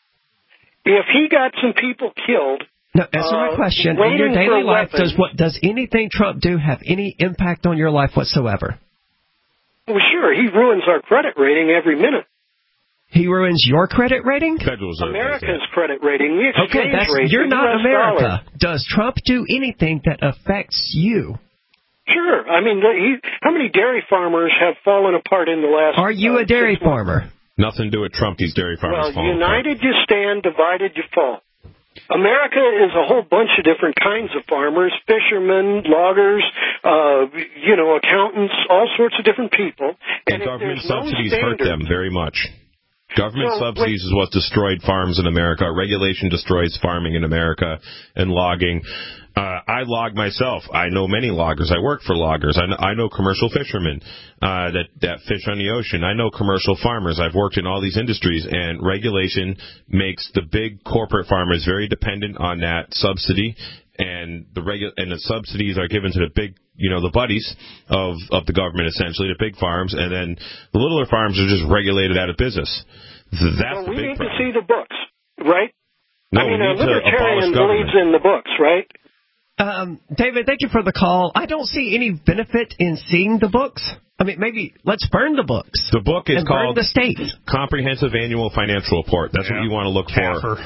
If he got some people killed... No, answer my question. In your daily life, does what does anything Trump do have any impact on your life whatsoever? Well, sure. He ruins our credit rating every minute. He ruins your credit rating? America's credit rating. The exchange okay, that's, rate. You're not America. Dollar. Does Trump do anything that affects you? Sure. I mean, he, how many dairy farmers have fallen apart in the last... Are you uh, a dairy farmer? Nothing to do with Trump. These dairy farmers Well, fall united apart. you stand, divided you fall. America is a whole bunch of different kinds of farmers, fishermen, loggers, uh, you know, accountants, all sorts of different people. And, and government subsidies no hurt them very much. Government so, subsidies wait, is what destroyed farms in America. Regulation destroys farming in America and logging. Uh, I log myself. I know many loggers. I work for loggers. I know, I know commercial fishermen uh, that, that fish on the ocean. I know commercial farmers. I've worked in all these industries, and regulation makes the big corporate farmers very dependent on that subsidy, and the regu- and the subsidies are given to the big, you know, the buddies of, of the government, essentially, the big farms, and then the littler farms are just regulated out of business. That's well, the we big need problem. to see the books, right? No, I mean, we a need to libertarian abolish believes government. in the books, right? Um, David, thank you for the call. I don't see any benefit in seeing the books. I mean, maybe let's burn the books. The book is and called burn the state. Comprehensive Annual Financial Report. That's yeah. what you want to look C A F R. for.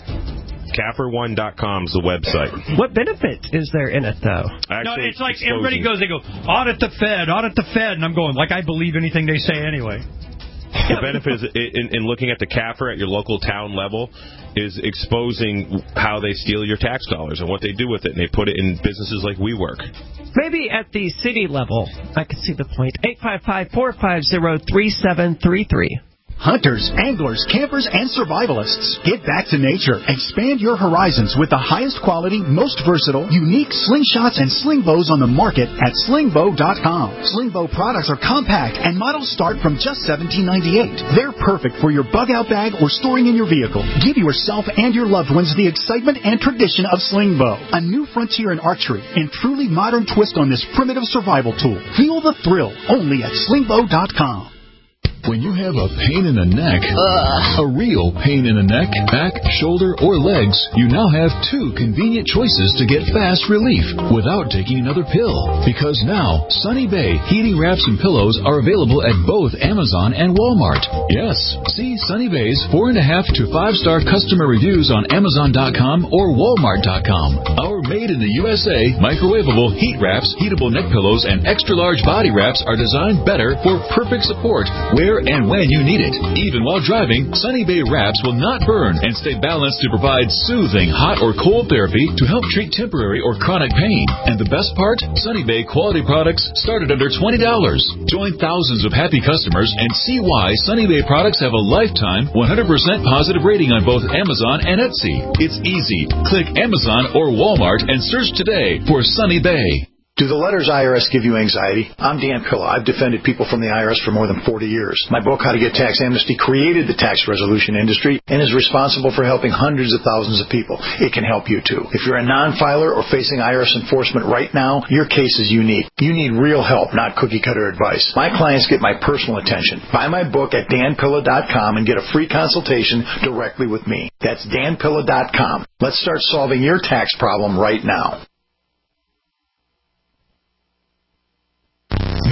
C A F R one dot com is the website. What benefit is there in it, though? no, Actually, it's like exposing. Everybody goes, they go, audit the Fed, audit the Fed, and I'm going, like I believe anything they say anyway. The benefit is in, in looking at the C A F R at your local town level is exposing how they steal your tax dollars and what they do with it, and they put it in businesses like WeWork. Maybe at the city level, I can see the point. eight five five, four five zero, three seven three three. Hunters, anglers, campers, and survivalists. Get back to nature. Expand your horizons with the highest quality, most versatile, unique slingshots and sling bows on the market at sling bow dot com. Sling bow products are compact and models start from just seventeen ninety-eight. They're perfect for your bug out bag or storing in your vehicle. Give yourself and your loved ones the excitement and tradition of sling bow, a new frontier in archery and truly modern twist on this primitive survival tool. Feel the thrill only at sling bow dot com. When you have a pain in the neck, uh, a real pain in the neck, back, shoulder, or legs, you now have two convenient choices to get fast relief without taking another pill. Because now, Sunny Bay heating wraps and pillows are available at both Amazon and Walmart. Yes, see Sunny Bay's four and a half to five star customer reviews on Amazon dot com or Walmart dot com. Our made in the U S A microwavable heat wraps, heatable neck pillows, and extra large body wraps are designed better for perfect support where and when you need it. Even while driving, Sunny Bay wraps will not burn and stay balanced to provide soothing hot or cold therapy to help treat temporary or chronic pain. And the best part? Sunny Bay quality products start at under twenty dollars. Join thousands of happy customers and see why Sunny Bay products have a lifetime one hundred percent positive rating on both Amazon and Etsy. It's easy. Click Amazon or Walmart and search today for Sunny Bay. Do the letters I R S give you anxiety? I'm Dan Pilla. I've defended people from the I R S for more than forty years. My book, How to Get Tax Amnesty, created the tax resolution industry and is responsible for helping hundreds of thousands of people. It can help you, too. If you're a non-filer or facing I R S enforcement right now, your case is unique. You need real help, not cookie-cutter advice. My clients get my personal attention. Buy my book at dan pilla dot com and get a free consultation directly with me. That's dan pilla dot com. Let's start solving your tax problem right now.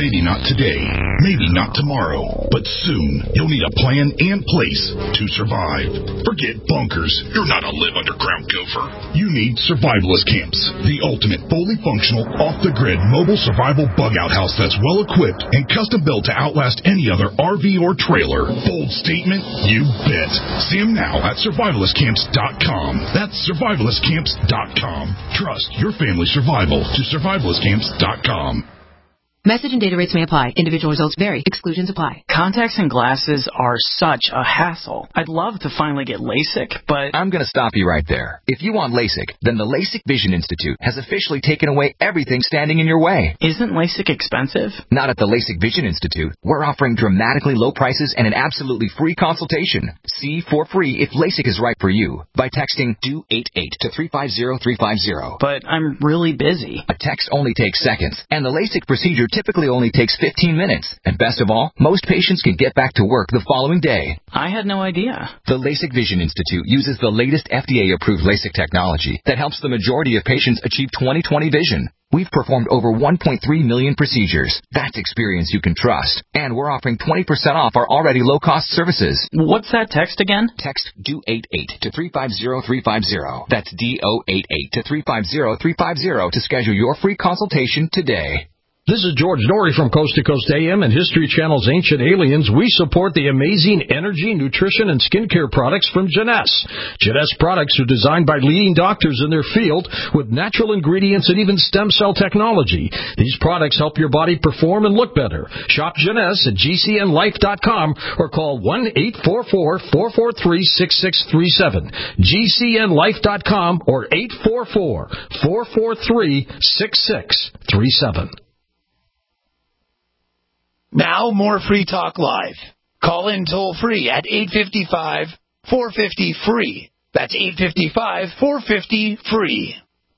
Maybe not today, maybe not tomorrow, but soon you'll need a plan and place to survive. Forget bunkers. You're not a live underground gopher. You need survivalist camps, the ultimate fully functional, off-the-grid mobile survival bug-out house that's well-equipped and custom-built to outlast any other R V or trailer. Bold statement? You bet. See them now at survivalist camps dot com. That's survivalist camps dot com. Trust your family's survival to survivalist camps dot com. Message and data rates may apply. Individual results vary. Exclusions apply. Contacts and glasses are such a hassle. I'd love to finally get LASIK, but... I'm going to stop you right there. If you want LASIK, then the LASIK Vision Institute has officially taken away everything standing in your way. Isn't LASIK expensive? Not at the LASIK Vision Institute. We're offering dramatically low prices and an absolutely free consultation. See for free if LASIK is right for you by texting do eight eight to three five zero three five zero. But I'm really busy. A text only takes seconds, and the LASIK procedure typically only takes fifteen minutes. And best of all, most patients can get back to work the following day. I had no idea. The LASIK Vision Institute uses the latest F D A-approved LASIK technology that helps the majority of patients achieve twenty twenty vision. We've performed over one point three million procedures. That's experience you can trust. And we're offering twenty percent off our already low-cost services. What's that text again? Text do eight eight to three five zero three five zero. That's D O eight eight to three five zero three five zero to schedule your free consultation today. This is George Norrie from Coast to Coast A M and History Channel's Ancient Aliens. We support the amazing energy, nutrition, and skincare products from Jeunesse. Jeunesse products are designed by leading doctors in their field with natural ingredients and even stem cell technology. These products help your body perform and look better. Shop Jeunesse at G C N life dot com or call one eight four four, four four three, six six three seven. G C N life dot com or eight four four, four four three, six six three seven. Now more Free Talk Live. Call in toll free at eight five five, four five zero, free. That's eight five five, four five zero, free.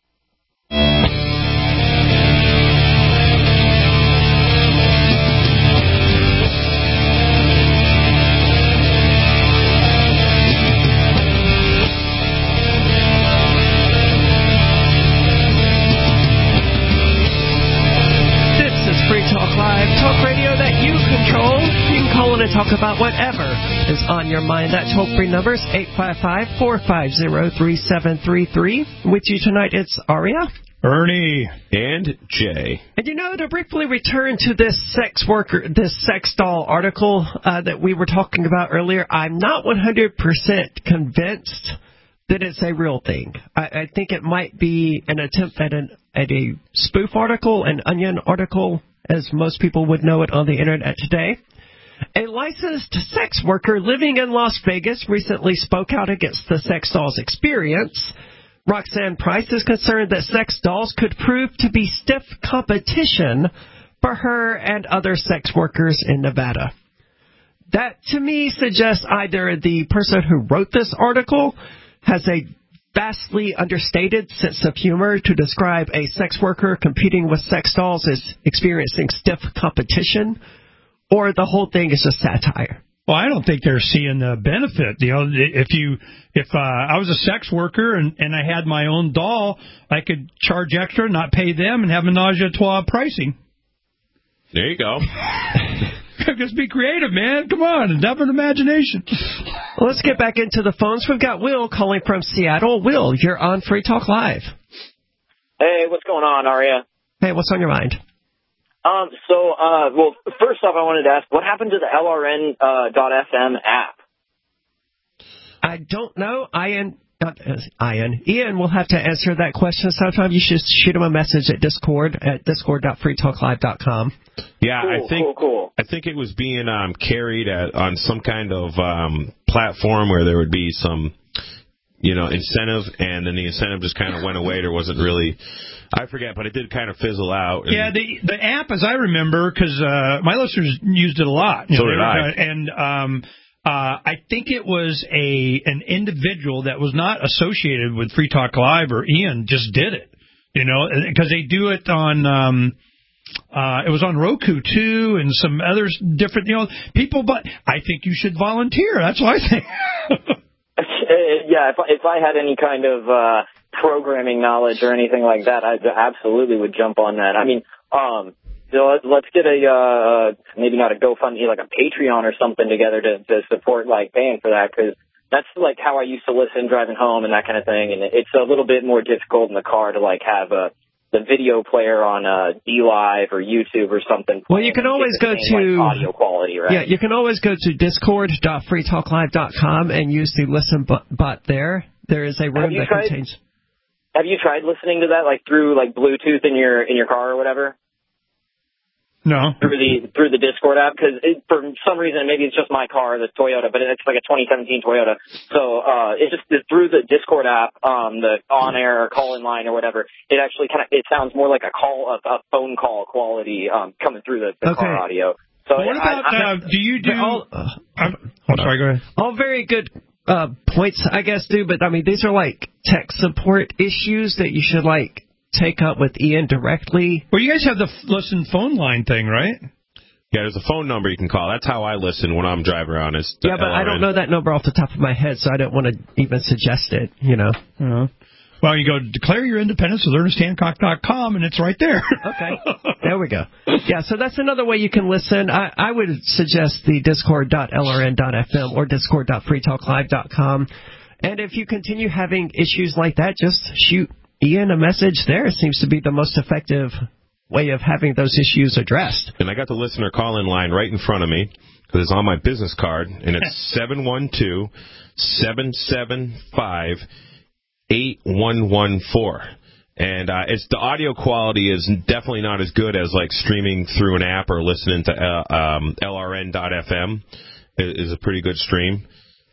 Talk about whatever is on your mind. That toll-free number is eight five five, four five zero, three seven three three. With you tonight, it's Aria, Ernie, and Jay. And you know, to briefly return to this sex worker, this sex doll article uh, that we were talking about earlier, I'm not one hundred percent convinced that it's a real thing. I, I think it might be an attempt at, an, at a spoof article, an Onion article, as most people would know it on the internet today. A licensed sex worker living in Las Vegas recently spoke out against the sex dolls experience. Roxanne Price is concerned that sex dolls could prove to be stiff competition for her and other sex workers in Nevada. That, to me, suggests either the person who wrote this article has a vastly understated sense of humor to describe a sex worker competing with sex dolls as experiencing stiff competition, or the whole thing is just satire. Well, I don't think they're seeing the benefit. You know, if you, if uh, I was a sex worker and, and I had my own doll, I could charge extra, not pay them, and have menage a trois pricing. There you go. Just be creative, man. Come on, and have an imagination. Well, let's get back into the phones. We've got Will calling from Seattle. Will, you're on Free Talk Live. Hey, what's going on, Aria? Hey, what's on your mind? Um, so, uh, well, first off, I wanted to ask, what happened to the L R N dot F M app? I don't know. Ian, uh, Ian, Ian will have to answer that question sometime. You should shoot him a message at Discord at discord dot free talk live dot com. Yeah, cool, I think cool, cool. I think it was being um, carried at, on some kind of um, platform where there would be some, you know, incentive, and then the incentive just kind of went away. There wasn't really, I forget, but it did kind of fizzle out. Yeah, the the app, as I remember, because uh, my listeners used it a lot. So know, did I. And um, uh, I think it was a an individual that was not associated with Free Talk Live, or Ian just did it, you know, because they do it on. Um, Uh, it was on Roku, too, and some others different, you know, people, but I think you should volunteer. That's what I think. Yeah, if, if I had any kind of uh, programming knowledge or anything like that, I absolutely would jump on that. I mean, um, So let's get a, uh, maybe not a GoFundMe, like a Patreon or something together to, to support, like, paying for that, because that's, like, how I used to listen driving home and that kind of thing, and it's a little bit more difficult in the car to, like, have a, the video player on uh, D Live or YouTube or something. Well, you can always go same, to... like, audio quality, right? Yeah, you can always go to discord dot free talk live dot com and use the listen bot there. There is a room that tried, contains... Have you tried listening to that, like, through, like, Bluetooth in your in your car or whatever? No. Through the through the Discord app, because for some reason, maybe it's just my car, the Toyota, but it's like a twenty seventeen Toyota. So uh, it just it's through the Discord app, um, the on-air call-in line or whatever. It actually kind of it sounds more like a call, a, a phone call quality um, coming through the, the okay. car audio. So well, what I, about I, uh, do you do? All, uh, I'm, I'm sorry, go ahead. All very good uh, points, I guess, dude. But I mean, these are like tech support issues that you should like take up with Ian directly. Well, you guys have the f- listen phone line thing, right? Yeah, there's a phone number you can call. That's how I listen when I'm driving around. Is yeah, but L R N. I don't know that number off the top of my head, so I don't want to even suggest it, you know. Uh-huh. Well, you go, declare your independence with Ernest Hancock dot com, and it's right there. Okay. There we go. Yeah, so that's another way you can listen. I, I would suggest the discord dot L R N dot F M or discord dot free talk live dot com. And if you continue having issues like that, just shoot Ian a message there. It seems to be the most effective way of having those issues addressed. And I got the listener call-in line right in front of me because it's on my business card, and it's seven one two, seven seven five, eight one one four. And uh, it's the audio quality is definitely not as good as like streaming through an app or listening to uh, um, L R N dot F M is a pretty good stream.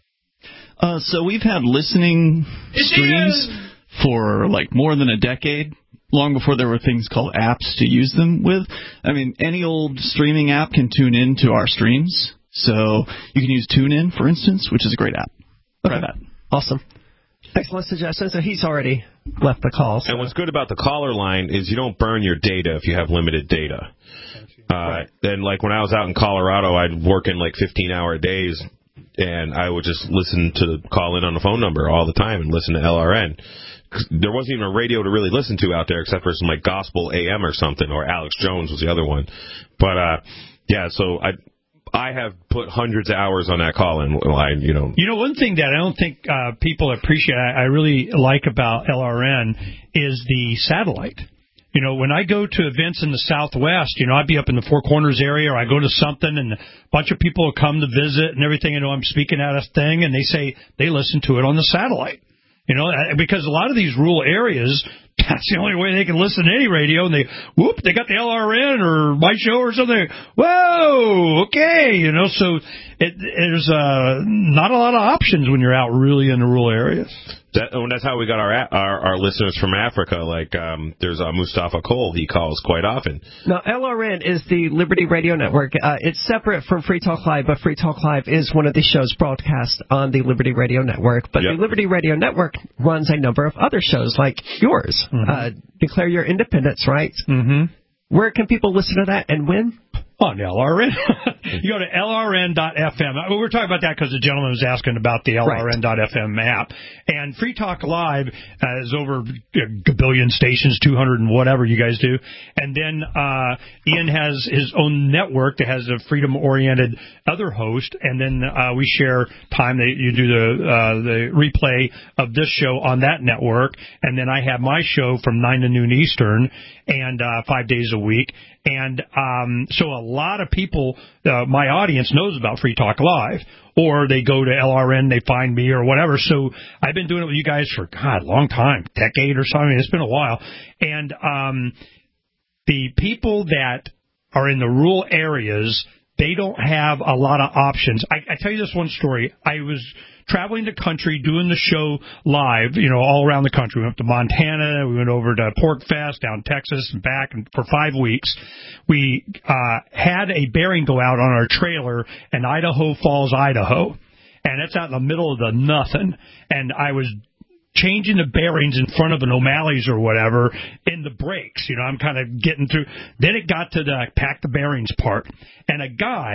Uh, so we've had listening streams for like more than a decade. Long before there were things called apps to use them with. I mean, any old streaming app can tune in to our streams. So you can use TuneIn, for instance, which is a great app. Try okay. that. Awesome. Excellent suggestion. So he's already left the call. So. And what's good about the caller line is you don't burn your data if you have limited data. Uh, right. And like when I was out in Colorado, I'd work in like fifteen-hour days, and I would just listen to call in on the phone number all the time and listen to L R N. There wasn't even a radio to really listen to out there except for some like gospel A M or something, or Alex Jones was the other one. But uh, yeah, so I I have put hundreds of hours on that call-in line. You know, you know, one thing that I don't think uh, people appreciate, I really like about L R N is the satellite. You know, when I go to events in the Southwest, you know, I'd be up in the Four Corners area, or I go to something, and a bunch of people will come to visit and everything. You know, I'm speaking at a thing, and they say they listen to it on the satellite. You know, because a lot of these rural areas, that's the only way they can listen to any radio, and they, whoop, they got the L R N or my show or something. Whoa, okay, you know, so it, there's uh, not a lot of options when you're out really in the rural areas. That, and that's how we got our, our our listeners from Africa. Like um, there's uh, Mustafa Cole. He calls quite often. Now, L R N is the Liberty Radio Network. Uh, it's separate from Free Talk Live, but Free Talk Live is one of the shows broadcast on the Liberty Radio Network. But yep. the Liberty Radio Network runs a number of other shows like yours. Mm-hmm. Uh, Declare Your Independence, right? Mm-hmm. Where can people listen to that and when? On L R N. You go to L R N dot F M. We were talking about that because the gentleman was asking about the L R N dot F M app. And Free Talk Live uh, is over a billion stations, two hundred and whatever you guys do. And then uh, Ian has his own network that has a freedom-oriented other host. And then uh, we share time. That you do the uh, the replay of this show on that network. And then I have my show from nine to noon Eastern and uh, five days a week. And um, so a lot of people, uh, my audience knows about Free Talk Live, or they go to L R N, they find me or whatever. So I've been doing it with you guys for, God, a long time, decade or something. It's been a while. And um, the people that are in the rural areas, they don't have a lot of options. I, I tell you this one story. I was traveling the country, doing the show live, you know, all around the country. We went to Montana, we went over to Pork Fest, down Texas, and back and for five weeks. We uh, had a bearing go out on our trailer in Idaho Falls, Idaho, and it's out in the middle of the nothing. And I was changing the bearings in front of an O'Malley's or whatever in the brakes. You know, I'm kind of getting through. Then it got to the pack the bearings part, and a guy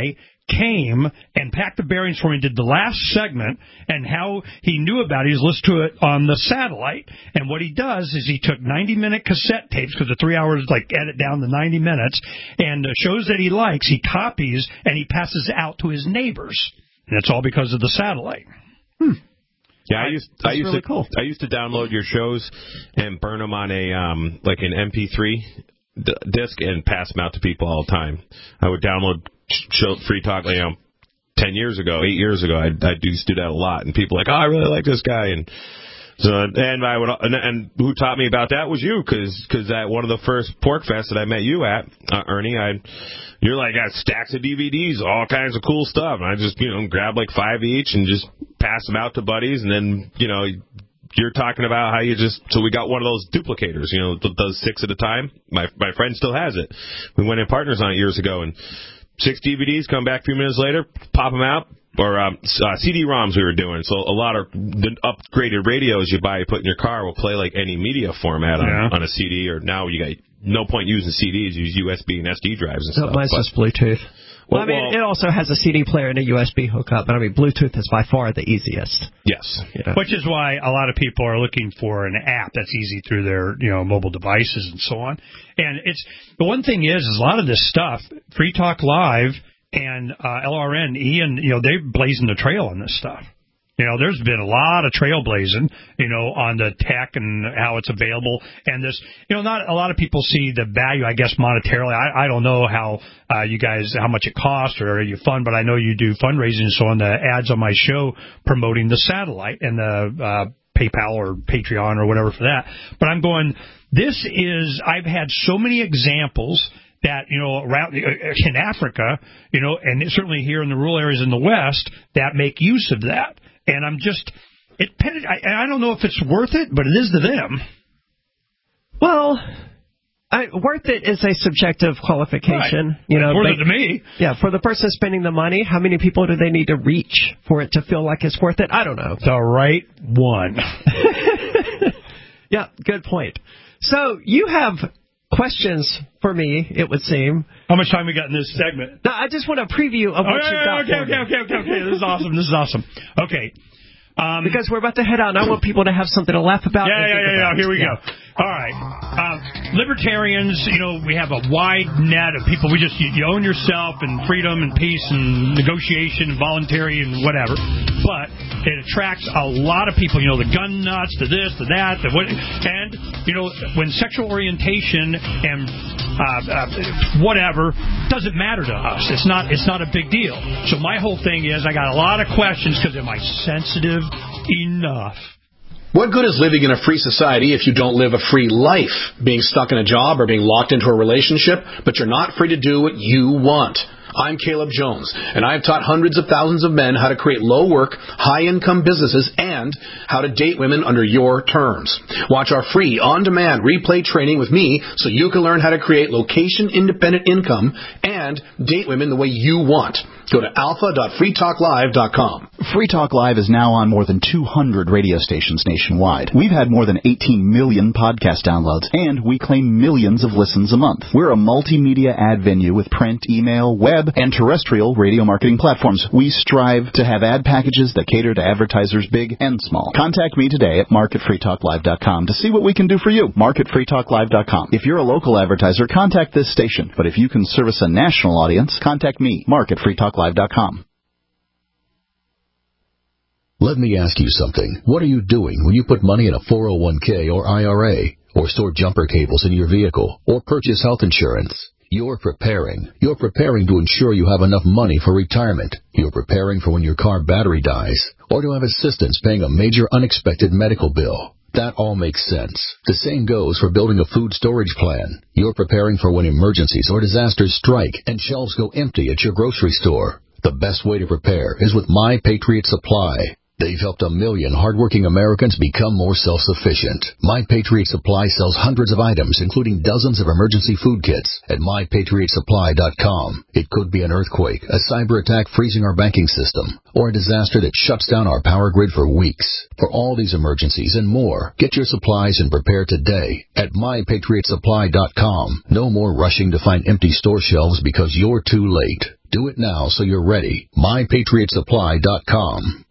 came and packed the bearings for me, did the last segment, and how he knew about it. He was listening to it on the satellite. And what he does is he took ninety-minute cassette tapes, because the three hours, like, edit down to ninety minutes, and uh, shows that he likes, he copies, and he passes it out to his neighbors. And it's all because of the satellite. Hmm. Yeah, I used I used really to cool. I used to download your shows and burn them on a um like an M P three d- disc and pass them out to people all the time. I would download show Free Talk, you know, ten years ago, eight years ago. I I used to do that a lot, and people were like, oh, I really like this guy, and so and I would and, and who taught me about that was you, because because at one of the first Pork Fest that I met you at, uh, Ernie, I. You're like, got stacks of D V Ds, all kinds of cool stuff. And I just, you know, grab like five each and just pass them out to buddies. And then, you know, you're talking about how you just, so we got one of those duplicators, you know, that does six at a time. My my friend still has it. We went in partners on it years ago, and six D V Ds, come back a few minutes later, pop them out. Or um, uh, C D ROMs we were doing. So a lot of the upgraded radios you buy, you put in your car, will play like any media format on, yeah. on a C D. Or now you got no point using C Ds, use U S B and S D drives and No, stuff. mine's just Bluetooth. Well, Well, I mean, well, it also has a C D player and a U S B hookup, but I mean, Bluetooth is by far the easiest. Yes. You know? Which is why a lot of people are looking for an app that's easy through their, you know, mobile devices and so on. And it's the one thing is, is a lot of this stuff, Free Talk Live and uh, L R N, Ian, you know, they're blazing the trail on this stuff. You know, there's been a lot of trailblazing, you know, on the tech and how it's available. And this, you know, not a lot of people see the value, I guess, monetarily. I, I don't know how uh, you guys, how much it costs or are you fund, but I know you do fundraising and so on, the ads on my show promoting the satellite and the uh, PayPal or Patreon or whatever for that. But I'm going, this is, I've had so many examples that, you know, around in Africa, you know, and certainly here in the rural areas in the West that make use of that. And I'm just, it. I, I don't know if it's worth it, but it is to them. Well, I, worth it is a subjective qualification. Right. You know, it's worth but, it to me. Yeah, for the person spending the money, how many people do they need to reach for it to feel like it's worth it? I don't know. The right one. Yeah, good point. So you have questions for me, it would seem. How much time we got in this segment? No, I just want a preview of what oh, you've yeah, got. Okay, okay, okay, okay, okay. This is awesome. This is awesome. Okay. Um, because we're about to head out, and I want people to have something to laugh about. Yeah, yeah, yeah, yeah. Here we yeah. go. All right. Uh, libertarians, you know, we have a wide net of people. We just, you, you own yourself and freedom and peace and negotiation and voluntary and whatever. But it attracts a lot of people, you know, the gun nuts, the this, the that, the what. And, you know, when sexual orientation and uh, uh, whatever doesn't matter to us. It's not, it's not a big deal. So my whole thing is I got a lot of questions because am I sensitive enough? What good is living in a free society if you don't live a free life? Being stuck in a job or being locked into a relationship, but you're not free to do what you want. I'm Caleb Jones, and I've taught hundreds of thousands of men how to create low-work, high-income businesses and how to date women under your terms. Watch our free, on-demand replay training with me so you can learn how to create location-independent income and date women the way you want. Go to alpha dot free talk live dot com. Free Talk Live is now on more than two hundred radio stations nationwide. We've had more than eighteen million podcast downloads, and we claim millions of listens a month. We're a multimedia ad venue with print, email, web, and terrestrial radio marketing platforms. We strive to have ad packages that cater to advertisers big and small. Contact me today at mark at free talk live dot com to see what we can do for you. mark at free talk live dot com. If you're a local advertiser, contact this station. But if you can service a national audience, contact me, Mark at free talk live dot com. Let me ask you something. What are you doing when you put money in a four oh one k or I R A, or store jumper cables in your vehicle, or purchase health insurance? You're preparing. You're preparing to ensure you have enough money for retirement. You're preparing for when your car battery dies, or to have assistance paying a major unexpected medical bill. That all makes sense. The same goes for building a food storage plan. You're preparing for when emergencies or disasters strike and shelves go empty at your grocery store. The best way to prepare is with My Patriot Supply. They've helped a million hardworking Americans become more self-sufficient. My Patriot Supply sells hundreds of items, including dozens of emergency food kits at my patriot supply dot com. It could be an earthquake, a cyber attack freezing our banking system, or a disaster that shuts down our power grid for weeks. For all these emergencies and more, get your supplies and prepare today at my patriot supply dot com. No more rushing to find empty store shelves because you're too late. Do it now so you're ready. my patriot supply dot com.